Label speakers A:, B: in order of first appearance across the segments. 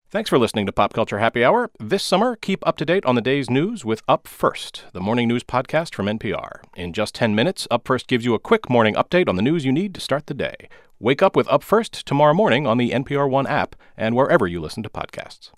A: Thanks for listening to Pop Culture Happy Hour. This summer, keep up to date on the day's news with Up First, the morning news podcast from NPR. In just 10 minutes, Up First gives you a quick morning update on the news you need to start the day. Wake up with Up First tomorrow morning on the NPR One app and wherever you listen to podcasts.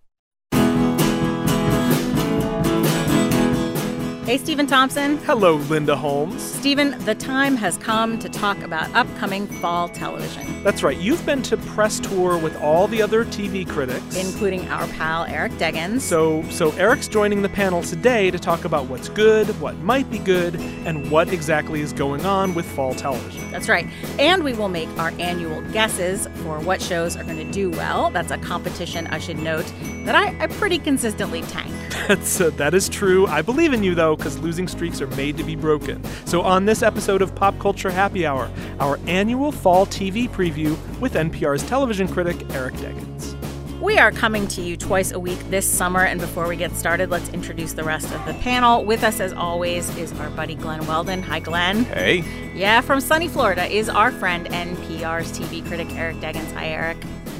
B: Hey, Stephen Thompson.
C: Hello, Linda Holmes.
B: Stephen, the time has come to talk about upcoming fall television.
C: That's right. You've been to press tour with all the other TV critics,
B: including our pal Eric Deggans.
C: So Eric's joining the panel today to talk about what's good, what might be good, and what exactly is going on with fall television.
B: That's right. And we will make our annual guesses for what shows are going to do well. That's a competition, I should note, that I pretty consistently tank.
C: That is true. I believe in you, though, because losing streaks are made to be broken. So on this episode of Pop Culture Happy Hour, our annual fall TV preview with NPR's television critic, Eric Deggans.
B: We are coming to you twice a week this summer, and before we get started, let's introduce the rest of the panel. With us, as always, is our buddy Glenn Weldon. Hi, Glenn.
A: Hey.
B: Yeah, from sunny Florida is our friend, NPR's TV critic, Eric Deggans. Hi, Eric.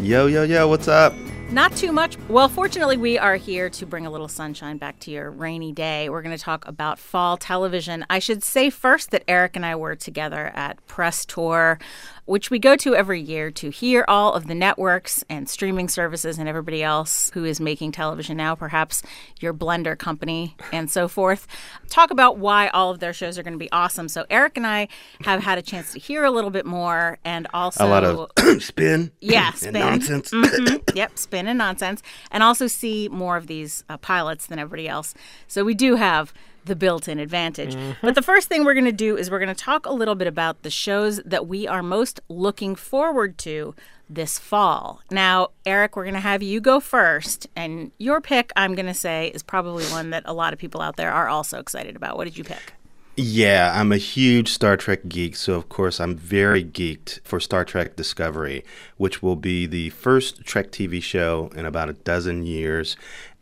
D: Yo, what's up?
B: Not too much. Well, fortunately, we are here to bring a little sunshine back to your rainy day. We're going to talk about fall television. I should say first that Eric and I were together at Press Tour, which we go to every year to hear all of the networks and streaming services and everybody else who is making television now, perhaps your blender company and so forth, talk about why all of their shows are going to be awesome. So Eric and I have had a chance to hear a little bit more, and also
D: a lot of spin.
B: Yeah, spin.
D: And nonsense.
B: Mm-hmm. Yep, spin and nonsense, and also see more of these pilots than everybody else. So we do have the built-in advantage. Mm-hmm. But the first thing we're going to do is we're going to talk a little bit about the shows that we are most looking forward to this fall. Now, Eric, we're going to have you go first, and your pick, I'm going to say, is probably one that a lot of people out there are also excited about. What did you pick?
D: Yeah, I'm a huge Star Trek geek, so of course I'm very geeked for Star Trek Discovery, which will be the first Trek TV show in about a dozen years,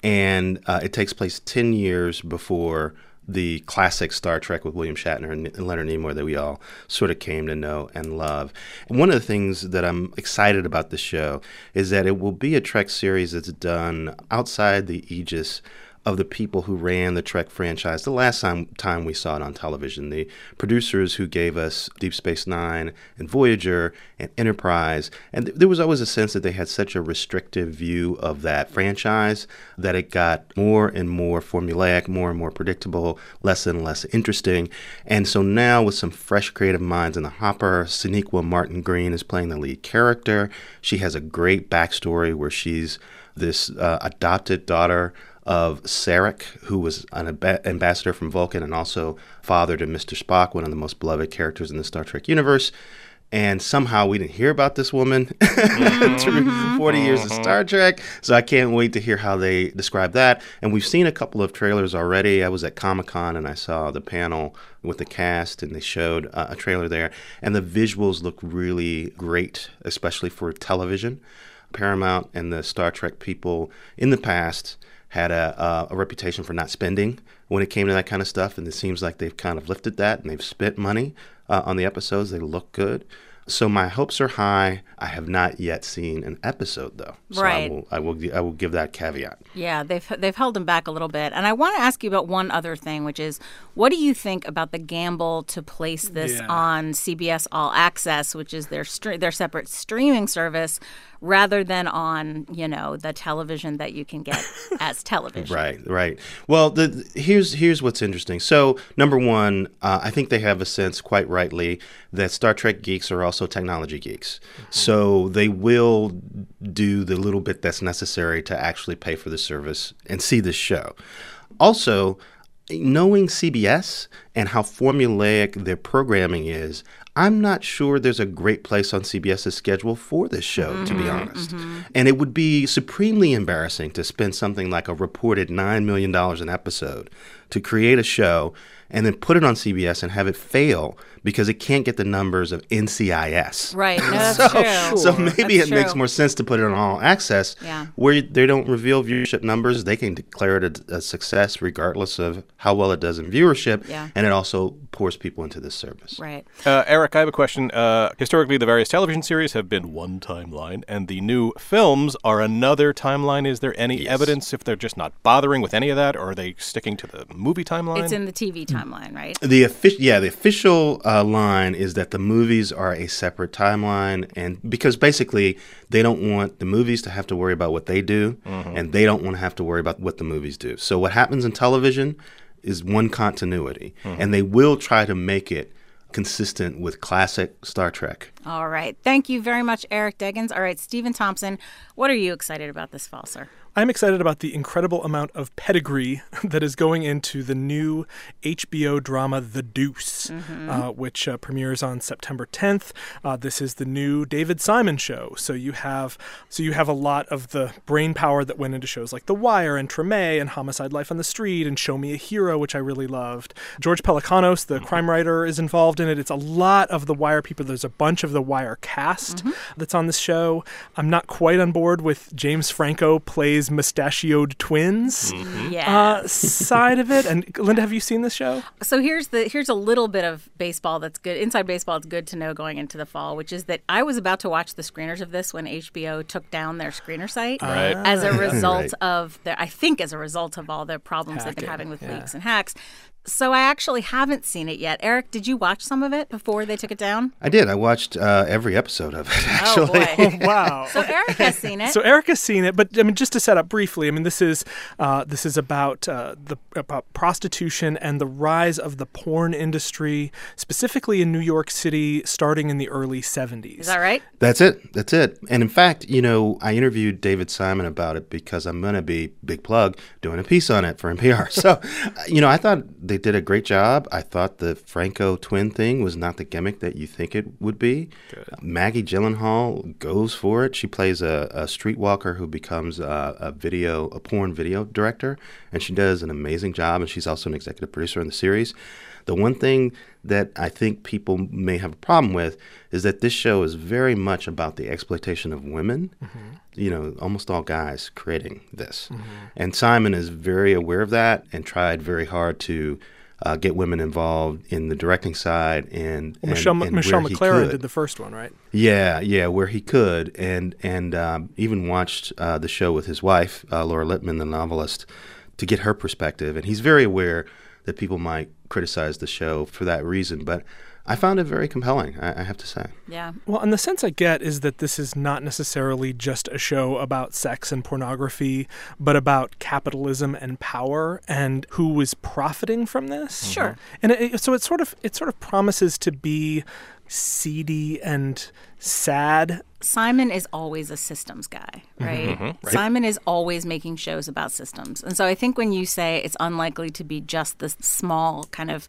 D: and it takes place 10 years before the classic Star Trek with William Shatner and Leonard Nimoy that we all sort of came to know and love. And one of the things that I'm excited about the show is that it will be a Trek series that's done outside the aegis of the people who ran the Trek franchise the last time we saw it on television. The producers who gave us Deep Space Nine and Voyager and Enterprise. And there was always a sense that they had such a restrictive view of that franchise that it got more and more formulaic, more and more predictable, less and less interesting. And so now with some fresh creative minds in the hopper, Sonequa Martin Green is playing the lead character. She has a great backstory where she's this adopted daughter of Sarek, who was an ambassador from Vulcan and also father to Mr. Spock, one of the most beloved characters in the Star Trek universe. And somehow we didn't hear about this woman through 40 years of Star Trek. So I can't wait to hear how they describe that. And we've seen a couple of trailers already. I was at Comic-Con and I saw the panel with the cast, and they showed a trailer there. And the visuals look really great, especially for television. Paramount and the Star Trek people in the past had a reputation for not spending when it came to that kind of stuff, and it seems like they've kind of lifted that, and they've spent money on the episodes. They look good. So my hopes are high. I have not yet seen an episode, though. So
B: right.
D: I will give that caveat.
B: Yeah, they've held them back a little bit. And I want to ask you about one other thing, which is, what do you think about the gamble to place this on CBS All Access, which is their separate streaming service, rather than on, the television that you can get as television?
D: Right. Well, here's what's interesting. So, number one, I think they have a sense, quite rightly, that Star Trek geeks are also technology geeks. Mm-hmm. So they will do the little bit that's necessary to actually pay for the service and see this show. Also, knowing CBS and how formulaic their programming is, I'm not sure there's a great place on CBS's schedule for this show, to be honest. Mm-hmm. And it would be supremely embarrassing to spend something like a reported $9 million an episode to create a show and then put it on CBS and have it fail because it can't get the numbers of NCIS.
B: Right. No, that's true.
D: So maybe it makes more sense to put it on All Access, where they don't reveal viewership numbers. They can declare it a success regardless of how well it does in viewership. Yeah. And it also pours people into this service.
B: Right.
A: Eric, I have a question. Historically, the various television series have been one timeline, and the new films are another timeline. Is there any evidence if they're just not bothering with any of that, or are they sticking to the movie timeline?
B: It's in the TV timeline, right?
D: The official line is that the movies are a separate timeline, and because basically they don't want the movies to have to worry about what they do, and they don't want to have to worry about what the movies do. So what happens in television is one continuity, and they will try to make it consistent with classic Star Trek.
B: All right. Thank you very much, Eric Deggans. All right, Stephen Thompson, what are you excited about this fall, sir?
C: I'm excited about the incredible amount of pedigree that is going into the new HBO drama The Deuce, which premieres on September 10th. This is the new David Simon show. So you have a lot of the brain power that went into shows like The Wire and Treme and Homicide: Life on the Street and Show Me a Hero, which I really loved. George Pelecanos, the crime writer, is involved in it. It's a lot of The Wire people. There's a bunch of The Wire cast that's on this show. I'm not quite on board with James Franco plays mustachioed twins side of it. And Linda, have you seen this show?
B: So here's a little bit of baseball that's good. Inside baseball, it's good to know going into the fall, which is that I was about to watch the screeners of this when HBO took down their screener site as a result of as a result of all the problems they've been having with leaks and hacks. So I actually haven't seen it yet. Eric, did you watch some of it before they took it down?
D: I did. I watched every episode of it, actually.
B: Oh, boy.
C: Wow.
B: So Eric has seen it.
C: So Eric has seen it, but I mean, just to set up briefly, I mean, this is about about prostitution and the rise of the porn industry, specifically in New York City, starting in the early 70s.
B: Is that right?
D: That's it. And in fact, I interviewed David Simon about it because I'm going to be, big plug, doing a piece on it for NPR. So, I thought they did a great job. I thought the Franco twin thing was not the gimmick that you think it would be.
A: Good.
D: Maggie Gyllenhaal goes for it. She plays a streetwalker who becomes a porn video director, and she does an amazing job, and she's also an executive producer in the series. The one thing that I think people may have a problem with is that this show is very much about the exploitation of women, almost all guys creating this. And Simon is very aware of that and tried very hard to get women involved in the directing side. And
C: Michelle McLaren did the first one, right?
D: Yeah, where he could, and even watched the show with his wife, Laura Lippman, the novelist, to get her perspective. And he's very aware that people might criticize the show for that reason, but I found it very compelling, I have to say.
B: Yeah.
C: Well, and the sense I get is that this is not necessarily just a show about sex and pornography, but about capitalism and power and who is profiting from this.
B: Sure.
C: And so it sort of promises to be seedy and sad.
B: Simon is always a systems guy, right?
A: Right.
B: Simon is always making shows about systems. And so I think when you say it's unlikely to be just the small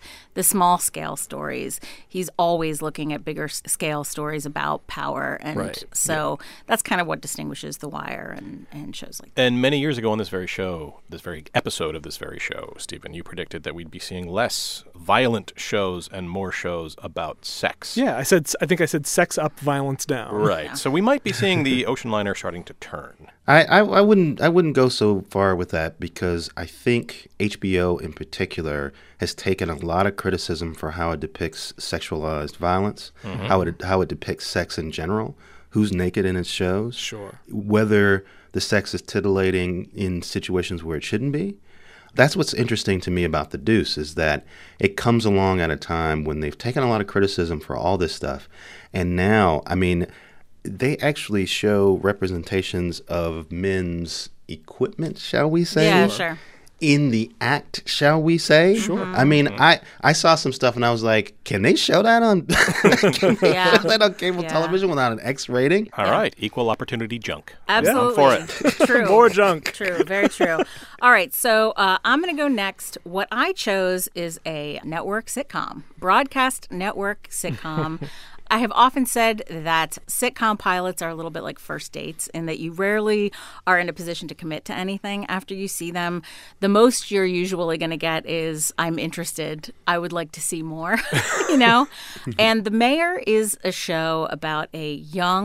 B: scale stories, he's always looking at bigger scale stories about power. And so that's kind of what distinguishes The Wire and shows like that.
A: And many years ago on this very episode of this very show, Stephen, you predicted that we'd be seeing less violent shows and more shows about sex.
C: Yeah, I think I said sex up, violence down.
A: Right.
B: Yeah.
A: So we might be seeing the ocean liner starting to turn.
D: I wouldn't go so far with that, because I think HBO in particular has taken a lot of criticism for how it depicts sexualized violence, how it depicts sex in general, who's naked in its shows,
C: Sure.
D: whether the sex is titillating in situations where it shouldn't be. That's what's interesting to me about The Deuce, is that it comes along at a time when they've taken a lot of criticism for all this stuff, and now, I mean, they actually show representations of men's equipment, shall we say?
B: Yeah, sure.
D: In the act, shall we say?
C: Sure.
D: I mean, I saw some stuff and I was like, can they show that on, show that on cable television without an X rating?
A: All right. Equal opportunity junk.
B: Absolutely.
A: I'm for it.
B: True.
C: More junk.
B: True. Very true. All right. So I'm going to go next. What I chose is a network sitcom, broadcast network sitcom. I have often said that sitcom pilots are a little bit like first dates, in that you rarely are in a position to commit to anything after you see them. The most you're usually going to get is, I'm interested, I would like to see more, And The Mayor is a show about a young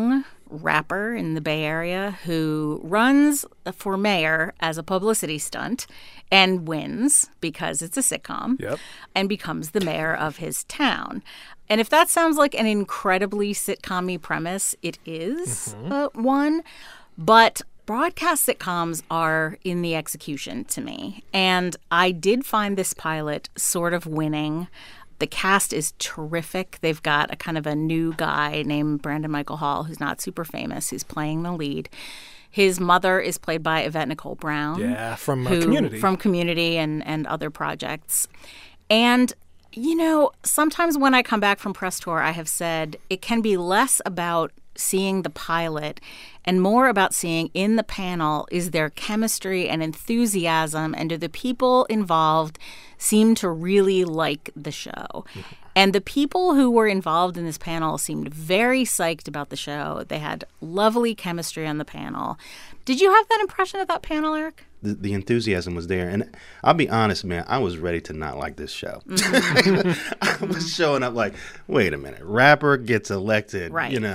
B: rapper in the Bay Area who runs for mayor as a publicity stunt and wins because it's a sitcom and becomes the mayor of his town. And if that sounds like an incredibly sitcom-y premise, it is one. But broadcast sitcoms are in the execution to me. And I did find this pilot sort of winning. The cast is terrific. They've got a kind of a new guy named Brandon Michael Hall, who's not super famous, who's playing the lead. His mother is played by Yvette Nicole Brown.
C: Yeah, from Community.
B: From Community and other projects. And, you know, sometimes when I come back from press tour, I have said it can be less about seeing the pilot and more about seeing in the panel, is there chemistry and enthusiasm, and do the people involved seem to really like the show? And the people who were involved in this panel seemed very psyched about the show. They had lovely chemistry on the panel. Did you have that impression of that panel, Eric?
D: The enthusiasm was there. And I'll be honest, man, I was ready to not like this show. I was showing up like, wait a minute, rapper gets elected,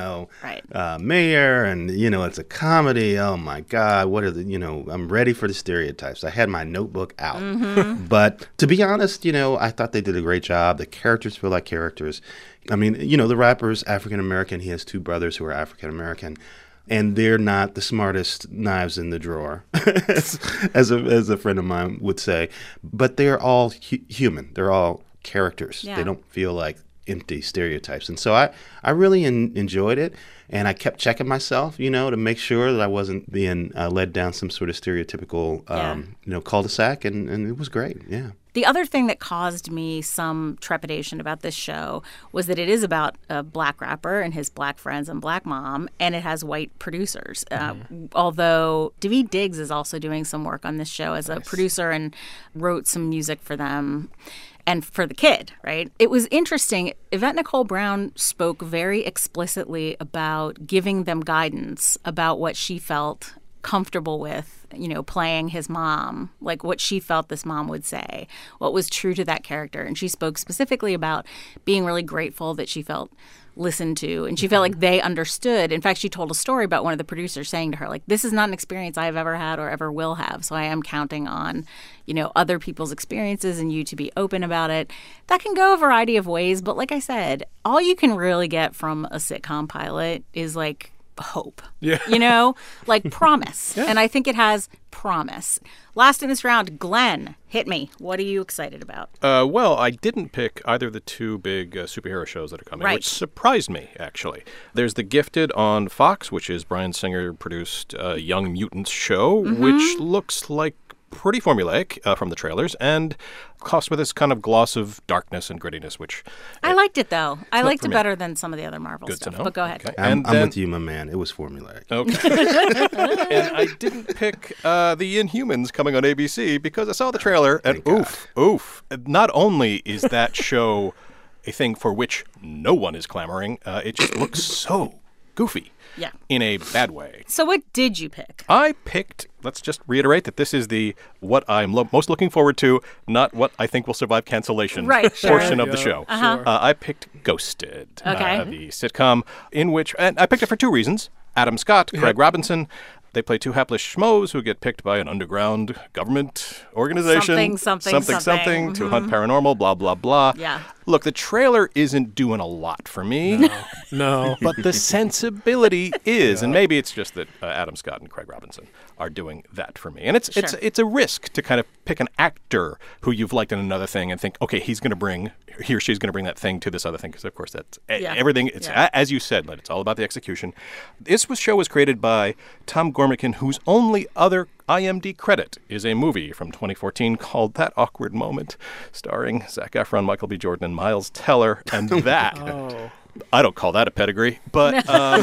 D: mayor, and, it's a comedy. Oh, my God, what are I'm ready for the stereotypes. I had my notebook out. But to be honest, I thought they did a great job. The characters feel like characters. I mean, the rapper's African-American. He has two brothers who are African-American. And they're not the smartest knives in the drawer, as a friend of mine would say. But they're all human. They're all characters. Yeah. They don't feel like empty stereotypes. And so I really enjoyed it. And I kept checking myself, to make sure that I wasn't being led down some sort of stereotypical, cul-de-sac. And it was great. Yeah.
B: The other thing that caused me some trepidation about this show was that it is about a black rapper and his black friends and black mom, and it has white producers. Although Daveed Diggs is also doing some work on this show as a producer and wrote some music for them and for the kid, right? It was interesting. Yvette Nicole Brown spoke very explicitly about giving them guidance about what she felt comfortable with, playing his mom, like what she felt this mom would say, what was true to that character. And she spoke specifically about being really grateful that she felt listened to, and she felt like they understood. In fact, she told a story about one of the producers saying to her, like, this is not an experience I've ever had or ever will have. So I am counting on, other people's experiences and you to be open about it. That can go a variety of ways. But like I said, all you can really get from a sitcom pilot is like hope, like promise. And I think it has promise. Last in this round, Glenn, hit me. What are you excited about?
A: Well, I didn't pick either of the two big superhero shows that are coming, which surprised me, actually. There's The Gifted on Fox, which is Bryan Singer-produced Young Mutants show, which looks like pretty formulaic from the trailers, and crossed with this kind of gloss of darkness and grittiness, which...
B: I liked it, though. I liked it better than some of the other Marvel stuff. But go ahead.
D: Okay. I'm with you, my man. It was formulaic.
A: Okay. And I didn't pick The Inhumans coming on ABC because I saw the trailer, and oof. Not only is that show a thing for which no one is clamoring, it just looks so goofy.
B: Yeah.
A: In a bad way.
B: So what did you pick?
A: I picked, let's just reiterate that this is the what I'm most looking forward to, not what I think will survive cancellation portion of the show.
B: Sure.
A: I picked Ghosted, the sitcom, in which, and I picked it for two reasons. Adam Scott, Craig Robinson. They play two hapless schmoes who get picked by an underground government organization. Something to hunt paranormal, blah, blah, blah.
B: Yeah.
A: Look, the trailer isn't doing a lot for me.
C: No.
A: But the sensibility is. And maybe it's just that Adam Scott and Craig Robinson are doing that for me. And it's a risk to kind of pick an actor who you've liked in another thing and think, okay, he or she's going to bring that thing to this other thing. Because, of course, that's everything. It's as you said, it's all about the execution. This show was created by Tom Gormican, whose only other IMDb credit is a movie from 2014 called That Awkward Moment, starring Zac Efron, Michael B. Jordan, and Miles Teller. And that, I don't call that a pedigree, but...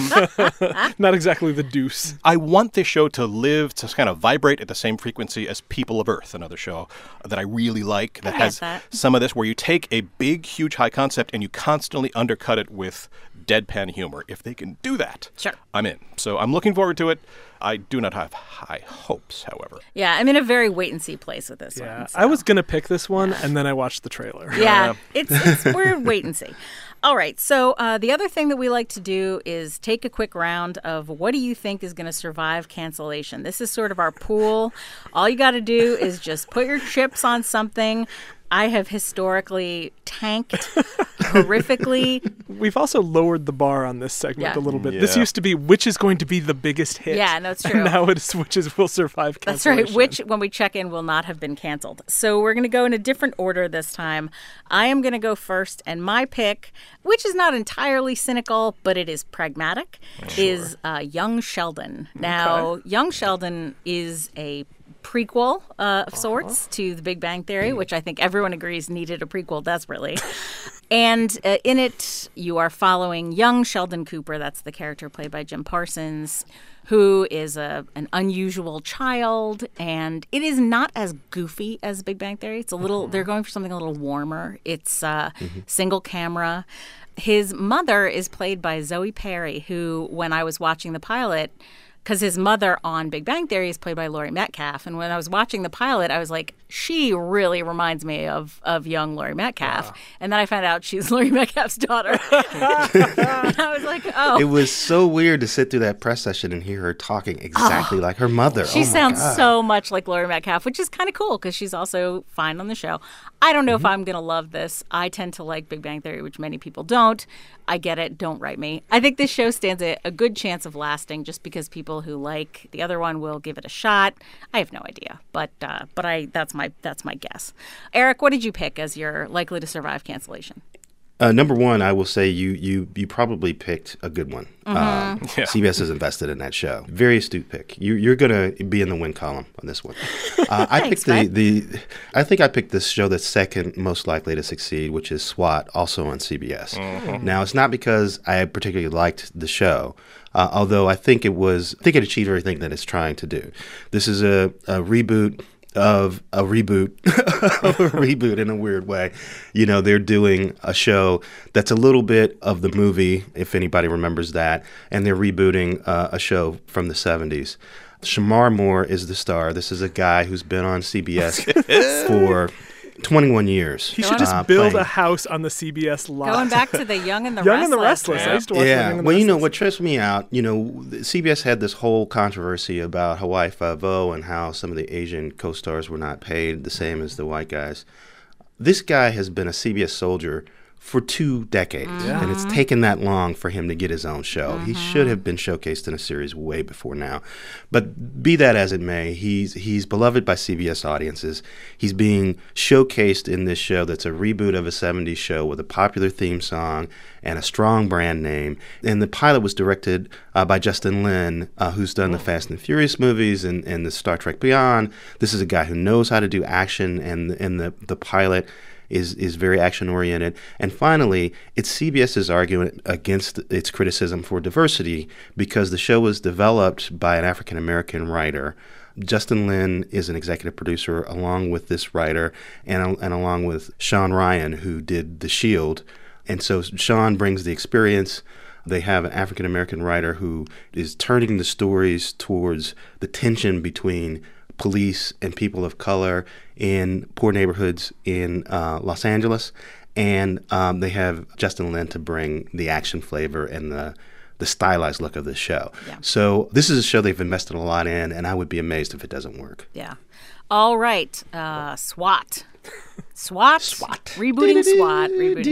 C: not exactly the Deuce.
A: I want this show to live, to kind of vibrate at the same frequency as People of Earth, another show that I really like, that has some of this, where you take a big, huge, high concept and you constantly undercut it with deadpan humor. If they can do that,
B: Sure.
A: I'm in. So I'm looking forward to it. I do not have high hopes, however.
B: Yeah, I'm in a very wait-and-see place with this
C: Yeah,
B: one. So.
C: I was going to pick this one, and then I watched the trailer.
B: Yeah, we're wait and see. All right, so the other thing that we like to do is take a quick round of what do you think is going to survive cancellation. This is sort of our pool. All you got to do is just put your chips on something. I have historically tanked horrifically.
C: We've also lowered the bar on this segment
B: Yeah.
C: a little bit.
A: Yeah.
C: This used to be which is going to be the biggest hit.
B: Yeah, no, it's true.
C: And now it's which will survive
B: That's
C: cancellation.
B: right, which, when we check in, will not have been canceled. So we're going to go in a different order this time. I am going to go first, and my pick, which is not entirely cynical, but it is pragmatic, is Young Sheldon. Now, Young Sheldon is a prequel of sorts to The Big Bang Theory, which I think everyone agrees needed a prequel desperately. And in it, you are following young Sheldon Cooper. That's the character played by Jim Parsons, who is an unusual child. And it is not as goofy as Big Bang Theory. It's a little, they're going for something a little warmer. It's single camera. His mother is played by Zoe Perry, who, when I was watching the pilot, because his mother on Big Bang Theory is played by Laurie Metcalf. And when I was watching the pilot, I was like, she really reminds me of young Laurie Metcalf. Wow. And then I found out she's Laurie Metcalf's daughter. And I was like, oh.
D: It was so weird to sit through that press session and hear her talking exactly like her mother.
B: She sounds so much like Laurie Metcalf, which is kind of cool because she's also fine on the show. I don't know if I'm going to love this. I tend to like Big Bang Theory, which many people don't. I get it. Don't write me. I think this show stands a good chance of lasting just because people who like the other one will give it a shot. I have no idea, but that's my guess. Eric, what did you pick as your likely to survive cancellation?
D: Number one, I will say you probably picked a good one. CBS is invested in that show. Very astute pick. You're going to be in the win column on this one. I picked I think I picked this show that's second most likely to succeed, which is SWAT, also on CBS. Mm-hmm. Now, it's not because I particularly liked the show, although I think it achieved everything that it's trying to do. This is a reboot of a reboot of a reboot in a weird way. You know, they're doing a show that's a little bit of the movie, if anybody remembers that, and they're rebooting a show from the 70s. Shamar Moore is the star. This is a guy who's been on CBS for 21 years.
C: He should just build a house on the CBS lot.
B: Going back to the Young and the
C: Young
B: Restless.
C: and the Restless.
B: Yeah.
C: I used to watch Young and the
D: well,
C: Restless.
D: you know, what trips me out, CBS had this whole controversy about Hawaii Five-0 and how some of the Asian co-stars were not paid the same as the white guys. This guy has been a CBS soldier for 2 decades, and it's taken that long for him to get his own show. He should have been showcased in a series way before now. But be that as it may, he's beloved by CBS audiences. He's being showcased in this show that's a reboot of a 70s show with a popular theme song and a strong brand name. And the pilot was directed by Justin Lin, who's done the Fast and Furious movies and the Star Trek Beyond. This is a guy who knows how to do action, and the pilot is very action-oriented. And finally, it's CBS's argument against its criticism for diversity because the show was developed by an African-American writer. Justin Lin is an executive producer along with this writer and along with Sean Ryan, who did The Shield. And so Sean brings the experience. They have an African-American writer who is turning the stories towards the tension between police and people of color in poor neighborhoods in Los Angeles. And they have Justin Lin to bring the action flavor and the stylized look of the show. Yeah. So this is a show they've invested a lot in, and I would be amazed if it doesn't work.
B: Yeah. All right. SWAT. SWAT. Rebooting SWAT.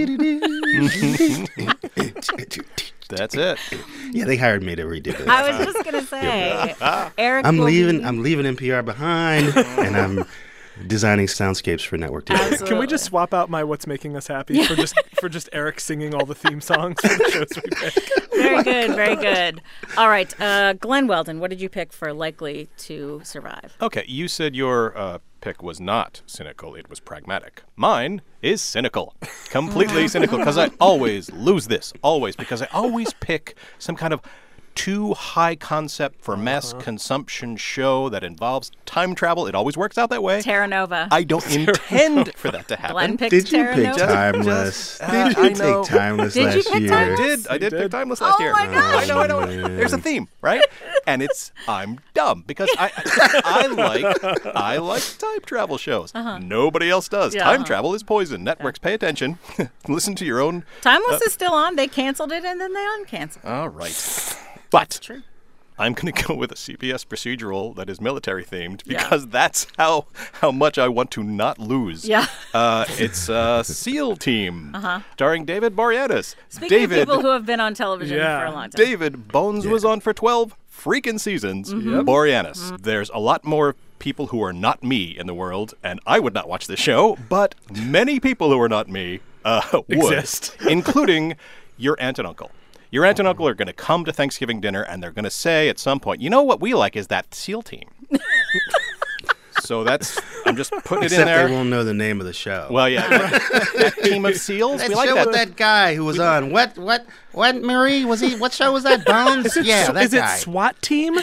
A: That's it.
D: Yeah, they hired me to redo it.
B: I was just going to say, Eric.
D: I'm leaving NPR behind, and I'm designing soundscapes for network TV.
B: Absolutely.
C: Can we just swap out my "What's Making Us Happy" for just Eric singing all the theme songs for the shows we pick?
B: Very good, very good. All right, Glenn Weldon, what did you pick for likely to survive?
A: Okay, you said your pick was not cynical, it was pragmatic. Mine is cynical. Completely cynical, because I always lose this. Always. Because I always pick some kind of too high concept for mass consumption show that involves time travel. It always works out that way.
B: Terra Nova.
A: I don't intend for that to happen.
B: Glenn picked
D: Did you
B: Terra
D: pick
B: Nova.
D: Timeless?
A: I
D: Did you
A: know.
D: take Timeless
B: Did you
D: last
B: pick
D: year?
B: Timeless?
A: I did pick Timeless last year.
B: my gosh.
A: I know. There's a theme, right? And I'm dumb because I like time travel shows. Nobody else does.
B: Yeah,
A: Time travel is poison. Networks, pay attention. Listen to your own.
B: Timeless is still on. They canceled it and then they uncanceled.
A: All right. But
B: True.
A: I'm going to go with a CBS procedural that is military themed because that's how much I want to not lose.
B: Yeah.
A: It's SEAL Team, starring David Boreanaz.
B: Speaking of people who have been on television
C: Yeah.
B: for a long time.
A: David Bones was on for 12 freaking seasons. Boreanaz. There's a lot more people who are not me in the world, and I would not watch this show, but many people who are not me would,
C: Exist.
A: including your aunt and uncle. Your aunt and uncle are going to come to Thanksgiving dinner, and they're going to say at some point, you know what we like is that SEAL Team. So I'm just putting it in
D: Except
A: there.
D: they won't know the name of the show.
A: Well, yeah, that team of SEALs,
D: that
A: we like
D: show
A: that.
D: with that guy who was on what Marie was he? What show was that? Bones? Yeah, that
C: Is
D: guy.
C: it SWAT Team?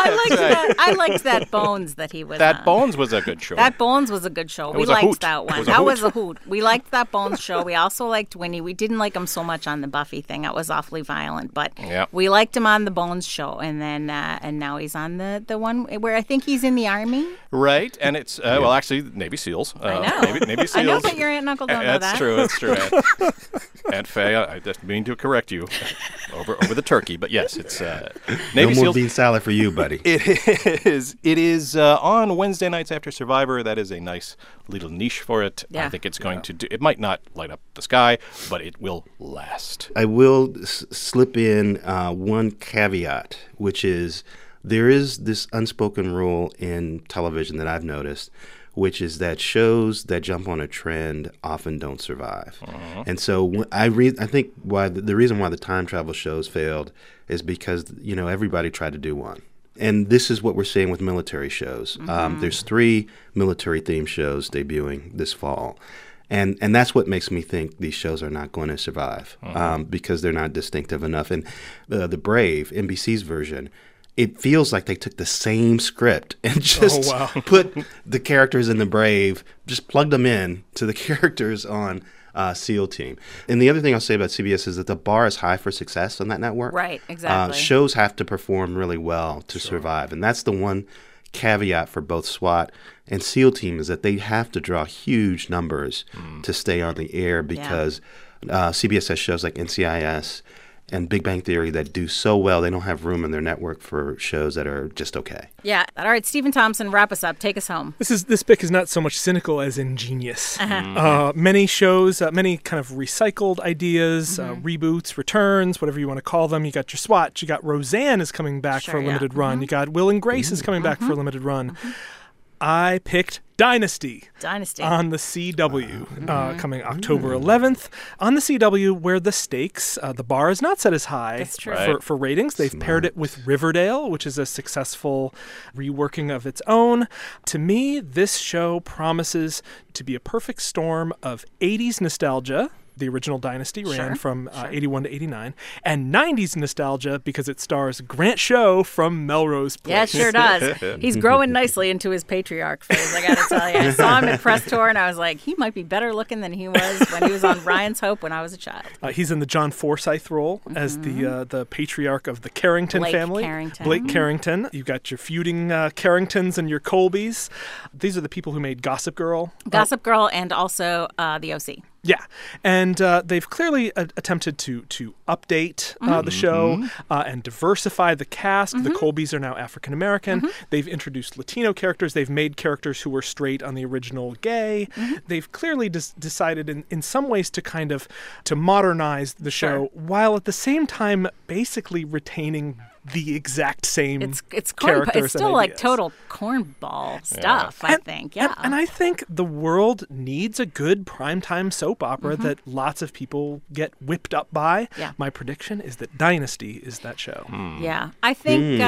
B: I liked that Bones that he was
A: That
B: on.
A: Bones was a good show.
B: That Bones was a good show. We
A: was a
B: liked
A: hoot.
B: that
A: It
B: one.
A: was a
B: That
A: hoot.
B: was a hoot. We liked that Bones show. We also liked Winnie. We didn't like him so much on the Buffy thing. That was awfully violent. But
A: Yeah.
B: we liked him on the Bones show. And then and now he's on the one where I think he's in the Army.
A: Right, and it's, well, actually, Navy SEALs.
B: I know.
A: Navy SEALs.
B: I know that your aunt and uncle don't know that.
A: That's true, that's true. Aunt Faye, I just mean to correct you over the turkey, but yes, it's
D: No
A: Navy
D: more
A: SEALs.
D: bean salad for you, buddy.
A: It is on Wednesday nights after Survivor. That is a nice little niche for it.
B: Yeah.
A: I think it's going to do, it might not light up the sky, but it will last.
D: I will slip in one caveat, which is there is this unspoken rule in television that I've noticed, which is that shows that jump on a trend often don't survive. And so I think the reason why the time travel shows failed is because everybody tried to do one. And this is what we're seeing with military shows. There's 3 military themed shows debuting this fall. And that's what makes me think these shows are not going to survive because they're not distinctive enough. And the Brave, NBC's version, it feels like they took the same script and just put the characters in the Brave, just plugged them in to the characters on SEAL Team. And the other thing I'll say about CBS is that the bar is high for success on that network.
B: Right, exactly.
D: Shows have to perform really well to survive. And that's the one caveat for both SWAT and SEAL Team is that they have to draw huge numbers to stay on the air because CBS has shows like NCIS and Big Bang Theory that do so well, they don't have room in their network for shows that are just okay.
B: Yeah. All right, Stephen Thompson, wrap us up. Take us home.
C: This pick is not so much cynical as ingenious. Many shows, many kind of recycled ideas, reboots, returns, whatever you want to call them. You got your SWAT. You got Roseanne is coming back for a limited run. You got Will and Grace is coming back for a limited run. I picked Dynasty on the CW coming October 11th on the CW, where the stakes, the bar is not set as high
B: That's true.
C: for ratings. They've paired it with Riverdale, which is a successful reworking of its own. To me, this show promises to be a perfect storm of 80s nostalgia. The original Dynasty ran from 81 to 89, and 90s nostalgia because it stars Grant Show from Melrose Place.
B: Yeah, it sure does. He's growing nicely into his patriarch phase, I got to tell you. I saw him at Press Tour, and I was like, he might be better looking than he was when he was on Ryan's Hope when I was a child.
C: He's in the John Forsythe role as the patriarch of the Carrington
B: Blake
C: family.
B: Carrington.
C: Blake Carrington. You've got your feuding Carringtons and your Colbys. These are the people who made Gossip Girl.
B: Gossip Girl and also the OC.
C: Yeah, and they've clearly attempted to update the show and diversify the cast. The Colbys are now African American. They've introduced Latino characters. They've made characters who were straight on the original gay. They've clearly decided in some ways to kind of to modernize the show while at the same time basically retaining the exact same
B: It's
C: characters
B: it's still
C: and
B: like
C: ideas.
B: total cornball stuff, I think. Yeah.
C: And I think the world needs a good primetime soap opera that lots of people get whipped up by.
B: Yeah.
C: My prediction is that Dynasty is that show.
B: Yeah, I think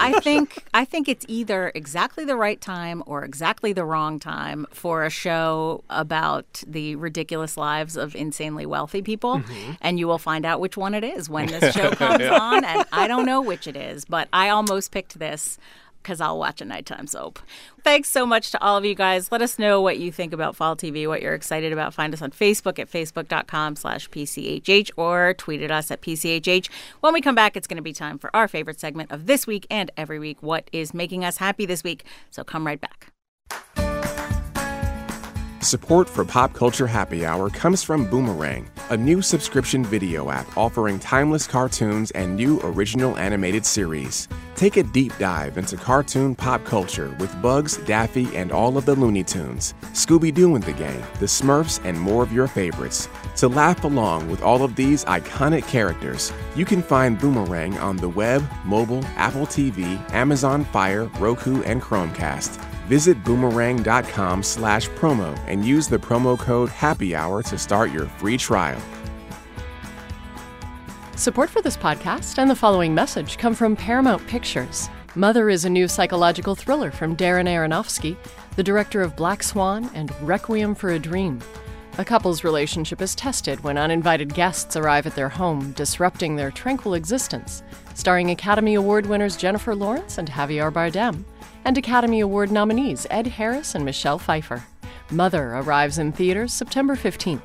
B: I think it's either exactly the right time or exactly the wrong time for a show about the ridiculous lives of insanely wealthy people, and you will find out which one it is when this show comes on. And I don't know which much it is, but I almost picked this because I'll watch a nighttime soap. Thanks so much to all of you guys. Let us know what you think about fall TV, what you're excited about. Find us on Facebook at facebook.com/PCHH or tweet at us at PCHH. When we come back, it's going to be time for our favorite segment of this week and every week, What is Making Us Happy This Week? So come right back.
E: Support for Pop Culture Happy Hour comes from Boomerang, a new subscription video app offering timeless cartoons and new original animated series. Take a deep dive into cartoon pop culture with Bugs, Daffy, and all of the Looney Tunes, Scooby-Doo and the Gang, the Smurfs, and more of your favorites. To laugh along with all of these iconic characters, you can find Boomerang on the web, mobile, Apple TV, Amazon Fire, Roku, and Chromecast. Visit boomerang.com/promo and use the promo code HAPPYHOUR to start your free trial.
F: Support for this podcast and the following message come from Paramount Pictures. Mother is a new psychological thriller from Darren Aronofsky, the director of Black Swan and Requiem for a Dream. A couple's relationship is tested when uninvited guests arrive at their home, disrupting their tranquil existence. Starring Academy Award winners Jennifer Lawrence and Javier Bardem, and Academy Award nominees Ed Harris and Michelle Pfeiffer. Mother arrives in theaters September 15th.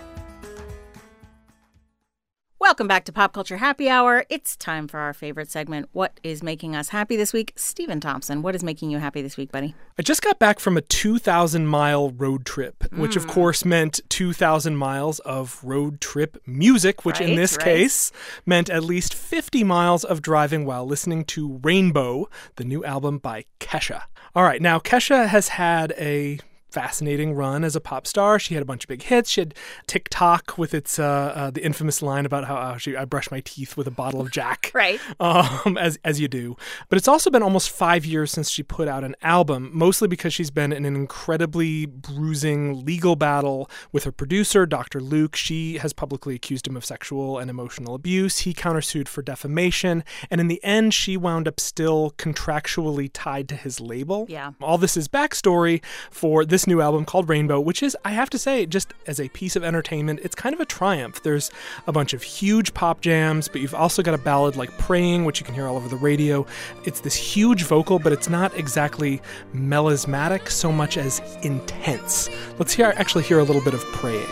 B: Welcome back to Pop Culture Happy Hour. It's time for our favorite segment, What is Making Us Happy This Week? Stephen Thompson, what is making you happy this week, buddy?
C: I just got back from a 2,000-mile road trip, which of course meant 2,000 miles of road trip music, which in this case meant at least 50 miles of driving while listening to Rainbow, the new album by Kesha. All right, now Kesha has had a fascinating run as a pop star. She had a bunch of big hits. She had TikTok with its the infamous line about how I brush my teeth with a bottle of Jack.
B: Right.
C: As you do. But it's also been almost 5 years since she put out an album, mostly because she's been in an incredibly bruising legal battle with her producer, Dr. Luke. She has publicly accused him of sexual and emotional abuse. He countersued for defamation. And in the end, she wound up still contractually tied to his label.
B: Yeah.
C: All this is backstory for this new album called Rainbow, which is, I have to say, just as a piece of entertainment, it's kind of a triumph. There's a bunch of huge pop jams, but you've also got a ballad like Praying, which you can hear all over the radio. It's this huge vocal, but it's not exactly melismatic so much as intense. Let's actually hear a little bit of Praying.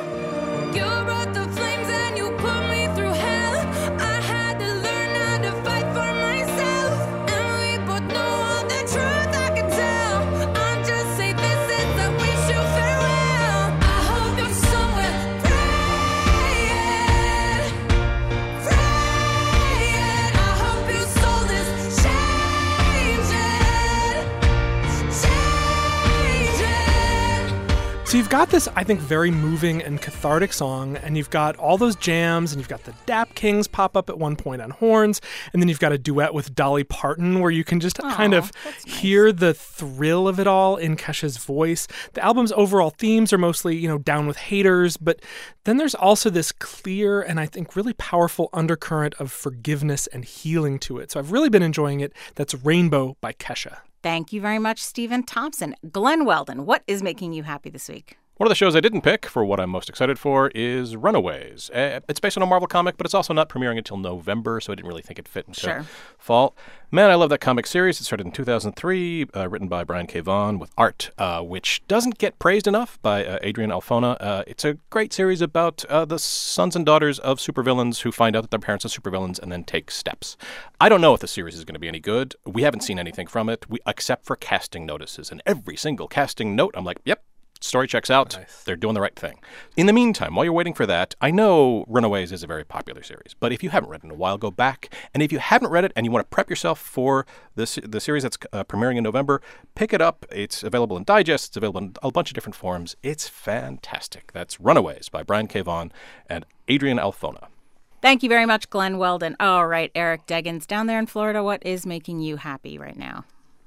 C: So you've got this, I think, very moving and cathartic song, and you've got all those jams, and you've got the Dap Kings pop up at one point on horns, and then you've got a duet with Dolly Parton where you can just kind of hear the thrill of it all in Kesha's voice. The album's overall themes are mostly, down with haters, but then there's also this clear and I think really powerful undercurrent of forgiveness and healing to it. So I've really been enjoying it. That's Rainbow by Kesha.
B: Thank you very much, Stephen Thompson. Glenn Weldon, what is making you happy this week?
A: One of the shows I didn't pick for what I'm most excited for is Runaways. It's based on a Marvel comic, but it's also not premiering until November, so I didn't really think it'd fit into fall. Man, I love that comic series. It started in 2003, written by Brian K. Vaughan with art, which doesn't get praised enough by Adrian Alphona. It's a great series about the sons and daughters of supervillains who find out that their parents are supervillains and then take steps. I don't know if the series is going to be any good. We haven't seen anything from it, except for casting notices. And every single casting note, I'm like, yep. Story checks out. Nice. They're doing the right thing. In the meantime, while you're waiting for that, I know Runaways is a very popular series, but if you haven't read it in a while, go back. And if you haven't read it and you want to prep yourself for the series that's premiering in November, pick it up. It's available in digest. It's available in a bunch of different forms. It's fantastic. That's Runaways by Brian K. Vaughan and Adrian Alphona.
B: Thank you very much, Glenn Weldon. All right, Eric Deggans, down there in Florida, what is making you happy right now?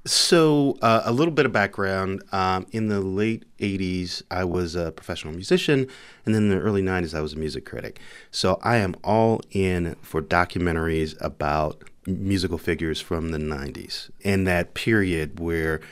D: So a little bit of background. In the late 80s, I was a professional musician, and then in the early 90s, I was a music critic. So I am all in for documentaries about musical figures from the 90s, in that period where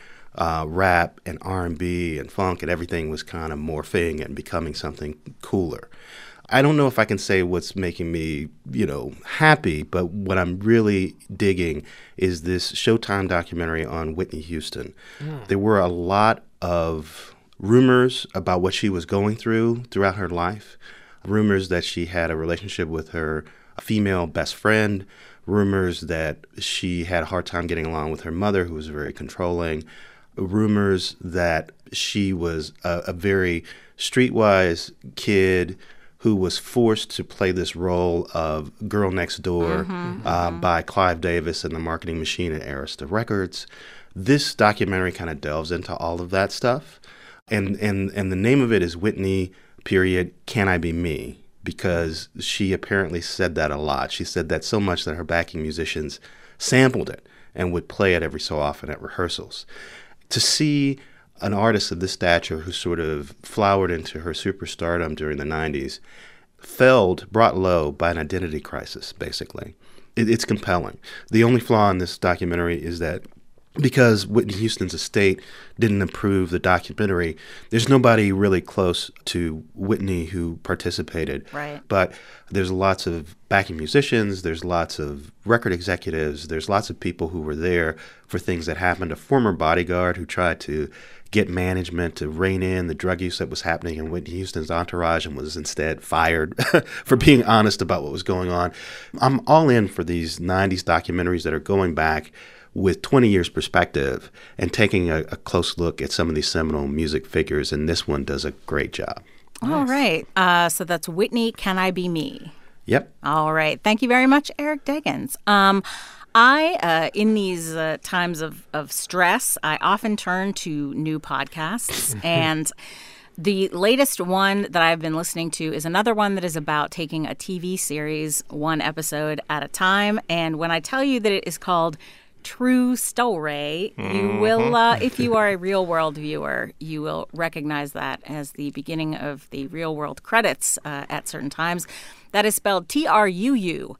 D: rap and R&B and funk and everything was kind of morphing and becoming something cooler. I don't know if I can say what's making me, happy, but what I'm really digging is this Showtime documentary on Whitney Houston. There were a lot of rumors about what she was going throughout her life, rumors that she had a relationship with her female best friend, rumors that she had a hard time getting along with her mother, who was very controlling, rumors that she was a very streetwise kid who was forced to play this role of girl next door by Clive Davis and the marketing machine at Arista Records. This documentary kind of delves into all of that stuff. And the name of it is Whitney, Can I Be Me? Because she apparently said that a lot. She said that so much that her backing musicians sampled it and would play it every so often at rehearsals. To see an artist of this stature who sort of flowered into her superstardom during the 90s, brought low by an identity crisis, basically. It's compelling. The only flaw in this documentary is that because Whitney Houston's estate didn't approve the documentary, there's nobody really close to Whitney who participated.
B: Right.
D: But there's lots of backing musicians, there's lots of record executives, there's lots of people who were there for things that happened. A former bodyguard who tried to get management to rein in the drug use that was happening in Whitney Houston's entourage and was instead fired for being honest about what was going on. I'm all in for these 90s documentaries that are going back with 20 years perspective and taking a close look at some of these seminal music figures, and this one does a great job.
B: All right. So that's Whitney, Can I Be Me?
D: Yep.
B: All right. Thank you very much, Eric Deggans. In these times of stress, I often turn to new podcasts. And the latest one that I've been listening to is another one that is about taking a TV series one episode at a time. And when I tell you that it is called True Story, you will, if you are a Real World viewer, you will recognize that as the beginning of the Real World credits at certain times. That is spelled TRUUSTOWRAY,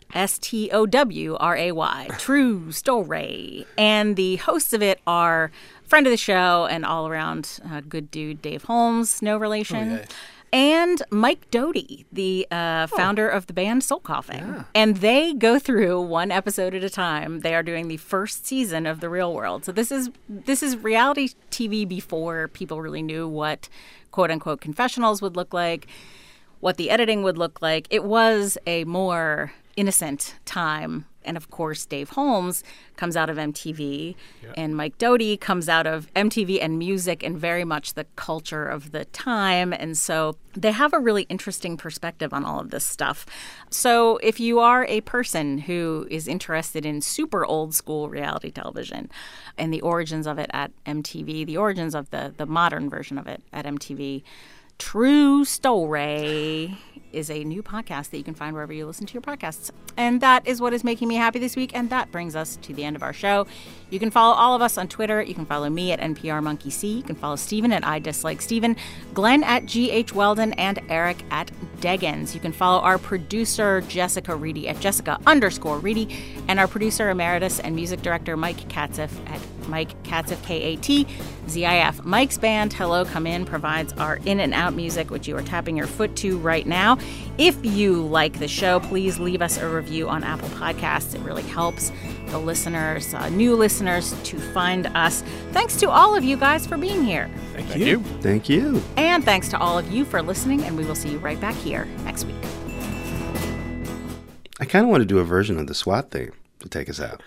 B: True Story. And the hosts of it are friend of the show and all around good dude Dave Holmes, no relation. Oh, yeah. And Mike Doughty, the founder of the band Soul Coughing. Yeah. And they go through one episode at a time. They are doing the first season of The Real World. So this is reality TV before people really knew what quote-unquote confessionals would look like, what the editing would look like. It was a more innocent time. And, of course, Dave Holmes comes out of MTV, and Mike Doughty comes out of MTV and music and very much the culture of the time. And so they have a really interesting perspective on all of this stuff. So if you are a person who is interested in super old school reality television and the origins of it at MTV, the origins of the modern version of it at MTV, True Story is a new podcast that you can find wherever you listen to your podcasts. And that is what is making me happy this week. And that brings us to the end of our show. You can follow all of us on Twitter. You can follow me at NPRMonkeyC. You can follow Stephen at IDislikeStephen, Glenn at GH Weldon, and Eric at Deggans. You can follow our producer, Jessica Reedy, at Jessica_Reedy, and our producer emeritus and music director, Mike Katzif, at Mike Katzif, KATZIF. Mike's band, Hello Come In, provides our in and out music, which you are tapping your foot to right now. If you like the show, please leave us a review on Apple Podcasts. It really helps the listeners, new listeners, to find us. Thanks to all of you guys for being here.
C: Thank you.
D: Thank you.
B: And thanks to all of you for listening, and we will see you right back here next week.
D: I kind of want to do a version of the SWAT theme to take us out.